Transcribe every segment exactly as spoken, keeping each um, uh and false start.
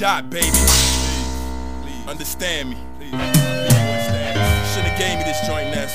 Dot, baby. Please, please. Understand me. Please, understand me. Should've gave me this joint, Ness.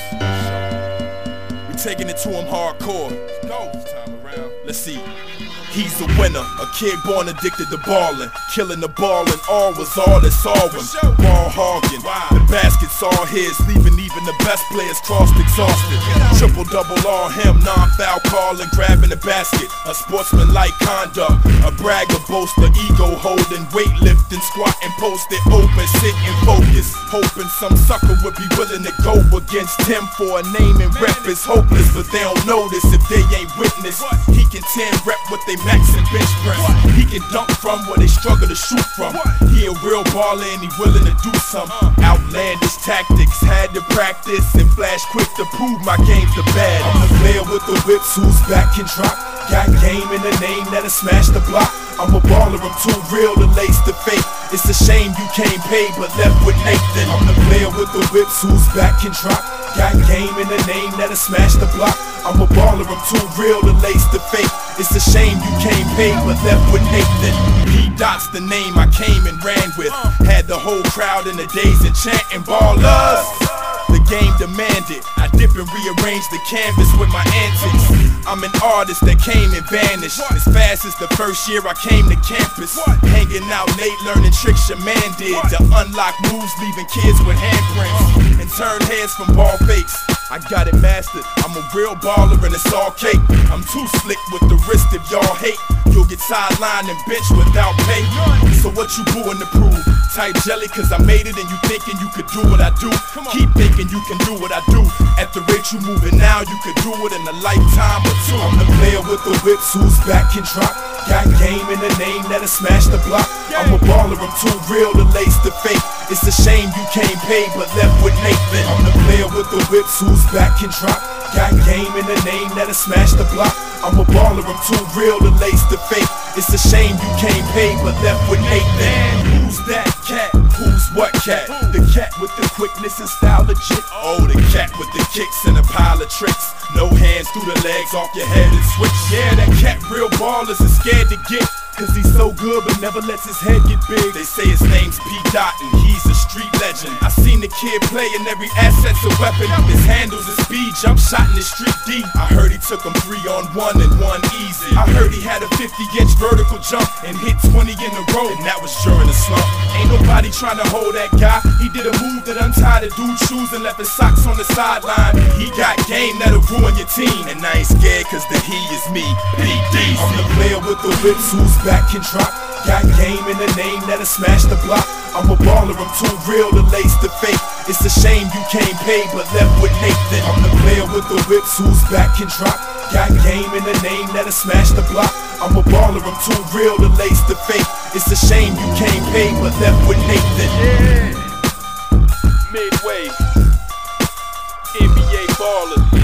We taking it to him hardcore. Let's go. This time around. Let's see. He's a winner, a kid born addicted to ballin'. Killing the ball and all was all that saw him. Ball hogging, the basket's all his, leaving even the best players crossed exhausted. Triple double all him, non-foul calling, grabbing the basket. A sportsman-like conduct, a bragger, boaster, ego holding, weightlifting, squatting, posted, open, sitting, focused. Hoping some sucker would be willing to go against him for a name and rep is hopeless, but they don't notice if they ain't witness. He can ten rep what they max and bench press. He can dunk from where they struggle to shoot from. He a real baller and he willing to do some outlandish tactics. Had to practice and flash quick to prove my game's the bad. I'm the player with the whips whose back can drop. Got game in the name that'll smash the block. I'm a baller, I'm too real to lace the fake. It's a shame you can't pay but left with Nathan. I'm the player with the whips whose back can drop. Got game in the name that'll smash the block. I'm a baller, I'm too real to lace the fake. It's a shame you can't pay but left with Nathan. P. Dot's the name I came and ran with. Had the whole crowd in the days and chanting ballers. The game demanded. I dip and rearrange the canvas with my antics. I'm an artist that came and vanished as fast as the first year I came to campus. Hanging out late, learning tricks your man did to unlock moves, leaving kids with handprints and turn heads from ball fakes. I got it mastered. I'm a real baller and it's all cake. I'm too slick with the wrist if y'all hate. You'll get sidelined and benched without pay. So what you doing to prove? Tight jelly cause I made it and you thinking you could do what I do. Keep thinking you can do what I do. At the rate you moving now, you could do it in a lifetime or two. I'm the player with the whips whose back can drop. Got game in the name that'll smash the block. I'm a baller, I'm too real to lace the fake. It's a shame you can't pay but left with Nathan. I'm the player with the whips whose back can drop. Got game in the name that'll smash the block. I'm a baller, I'm too real to lace the fake. It's a shame you can't pay but left with Nathan. Who's that cat? Who's what cat? The cat with the quickness and style legit. Oh, the cat with the kicks and a pile of tricks. No hands through the legs, off your head and switch. Yeah, that cat real ballers is scared to get. Cause he's so good but never lets his head get big. They say his name's P. Dot and he's a street legend. I seen the kid play and every asset's a weapon. His handles his speed, jump shot in the street deep. I heard he took him three on one and one easy. I heard he had a fifty inch vertical jump and hit twenty in a row, and that was during the slump. Ain't nobody trying to hold that guy. He did a move that untied a dude's shoes and left his socks on the sideline. He got game that'll ruin your team, and I ain't scared cause the he is me, P D. I'm the player with the whips whose back can drop. Got game in the name that'll smash the block. I'm a baller, I'm too real to lace the fake. It's a shame you can't pay but left with Nathan. I'm the player with the whips whose back can drop. Got game in the name that'll smash the block. I'm a baller, I'm too real to lace the fake. It's a shame you can't pay but left with Nathan. Yeah. Midway, N B A baller.